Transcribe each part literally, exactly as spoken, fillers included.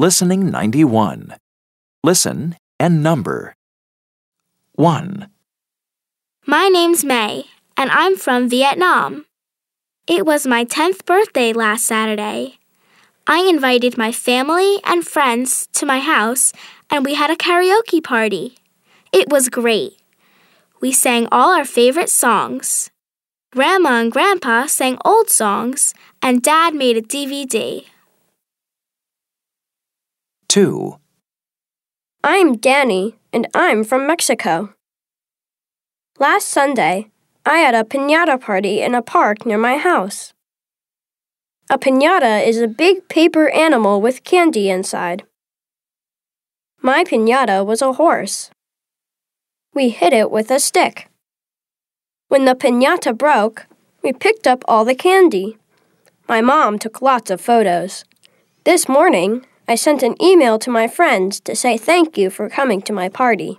Listening ninety-one. Listen and number. one. My name's May, and I'm from Vietnam. It was my tenth birthday last Saturday. I invited my family and friends to my house, and we had a karaoke party. It was great. We sang all our favorite songs. Grandma and Grandpa sang old songs, and Dad made a D V D. two. I'm Danny, and I'm from Mexico. Last Sunday, I had a piñata party in a park near my house. A piñata is a big paper animal with candy inside. My piñata was a horse. We hit it with a stick. When the piñata broke, we picked up all the candy. My mom took lots of photos. This morning, I sent an email to my friends to say thank you for coming to my party.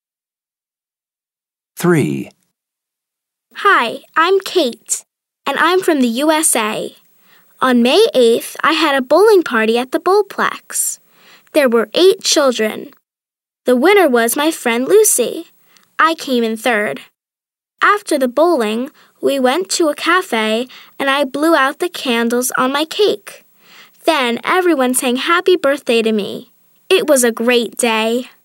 three. Hi, I'm Kate, and I'm from the U S A. On May eighth, I had a bowling party at the Bowlplex. There were eight children. The winner was my friend Lucy. I came in third. After the bowling, we went to a cafe, and I blew out the candles on my cake. Then everyone sang happy birthday to me. It was a great day.